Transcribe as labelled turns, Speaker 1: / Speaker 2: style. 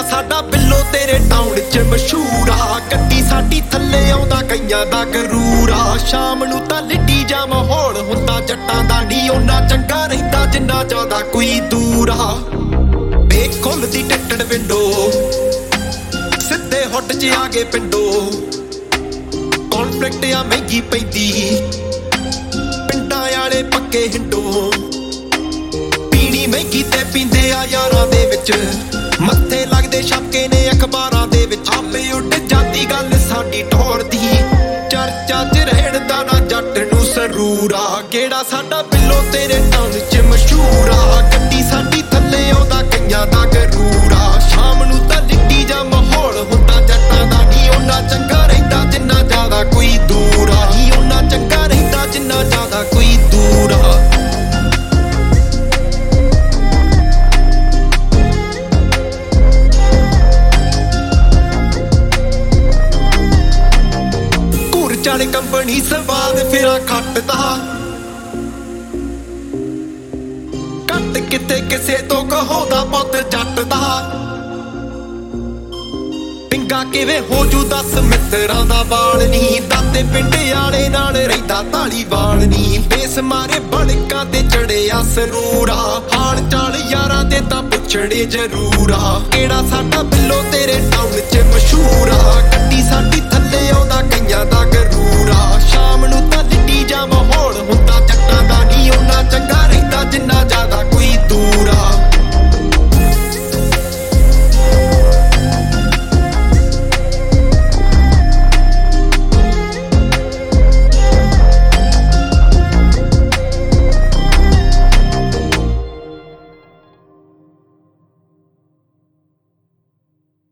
Speaker 1: ਸਾਡਾ ਬਿੱਲੋ ਤੇਰੇ ਟਾਊਨ 'ਚ ਮਸ਼ਹੂਰ ਆ। ਗੱਡੀ ਸਾਡੀ ਥੱਲੇ ਆਉਂਦਾ ਕਈਆਂ ਦਾ ਗਰੂਰ ਆ। ਸ਼ਾਮ ਨੂੰ ਤਾਂ ਲਿੱਟੀ ਜਾ ਮਾਹੌਲ ਹੁੰਦਾ ਜੱਟਾਂ ਦਾ ਨੀ ਓਨਾ ਚੰਗਾ ਰਹਿੰਦਾ ਜਿੰਨਾ ਜ਼ਿਆਦਾ ਕੋਈ ਦੂਰ ਆ। ਬੇਖੁੱਲਦੀ ਟਿੱਟੜ ਵਿੰਡੋ ਸਿੱਧੇ ਹੁੱਡ 'ਚ ਆ ਗਏ ਪਿੰਡੋ। ਕੌਨਫਲਿਕਟ ਆ ਮਹਿੰਗੀ ਪੈਂਦੀ ਪਿੰਡਾਂ ਵਾਲੇ ਪੱਕੇ ਹਿੰਡੋ। ਪੀਣੀ ਮਹਿੰਗੀ ਤੇ ਪੀਂਦੇ ਆ ਯਾਰਾਂ ਦੇ ਵਿੱਚ, ਮੱਥੇ ਲੱਗਦੇ ਛਾਪੇ ਨੇ ਅਖਬਾਰਾਂ ਦੇ ਵਿੱਚ। ਆਪੇ ਉੱਡ ਜਾਂਦੀ ਗੱਲ ਸਾਡੀ ਟੌਰ ਦੀ, ਚਰਚਾ 'ਚ ਰਹਿਣ ਦਾ ਨਾ ਜੱਟ ਨੂੰ ਸਰੂਰ ਆ। ਕਿਹੜਾ ਸਾਡਾ ਬਿੱਲੋ ਤੇਰੇ ਟਾਊਨ 'ਚ ਮਸ਼ਹੂਰ ਆ। ਗੱਡੀ ਸਾਡੀ ਥੱਲੇ ਆਉਂਦਾ ਕਈਆਂ ਦਾ ਗਰੂਰ ਆ। ਸ਼ਾਮ ਨੂੰ ਤਾਂ ਲਿੱਟੀ ਜਾ ਮਾਹੌਲ ਹੁੰਦਾ ਜੱਟਾਂ ਦਾ ਨੀ ਓਨਾ ਚੰਗਾ ਰਹਿੰਦਾ ਜਿੰਨਾ ਜ਼ਿਆਦਾ ਕੋਈ ਦੂਰ ਆ। ਨੀ ਓਨਾ ਚੰਗਾ ਰਹਿੰਦਾ ਜਿੰਨਾ ਜ਼ਿਆਦਾ ਕੋਈ ਦੂਰ ਆ। ਚਾਲੇ ਕੰਪਨੀ ਸਵਾਦ ਫਿਰਾਂ ਖੱਟਦਾ, ਕੱਟ ਕਿਤੇ ਕਿਸੇ ਤੋਂ ਕਹੋਦਾ ਪੁੱਤ ਜੱਟ ਦਾ। ਪਿੰਗਾ ਕਿਵੇਂ ਹੋ ਜੂ ਦੱਸ ਮਿੱਤਰਾਂ ਦਾ ਬਾਲ ਨੀ, ਦਾਤੇ ਪਿੰਡ ਵਾਲੇ ਨਾਲ ਰਹਿੰਦਾ ਧਾਲੀਵਾਲ ਨੀ। ਬੇਸ ਮਾਰੇ ਬੜਕਾਂ ਤੇ ਚੜਿਆ ਸਰੂਰ ਆ। ਹਾਲ ਚਾਲ ਯਾਰਾਂ ਦੇ ਤਾਂ ਪੁੱਛਣੇ ਜ਼ਰੂਰ ਆ। ਕਿਹੜਾ ਸਾਡਾ ਬਿੱਲੋ ਤੇਰੇ ਟਾਊਨ 'ਚ ਮਸ਼ਹੂਰ ਆ।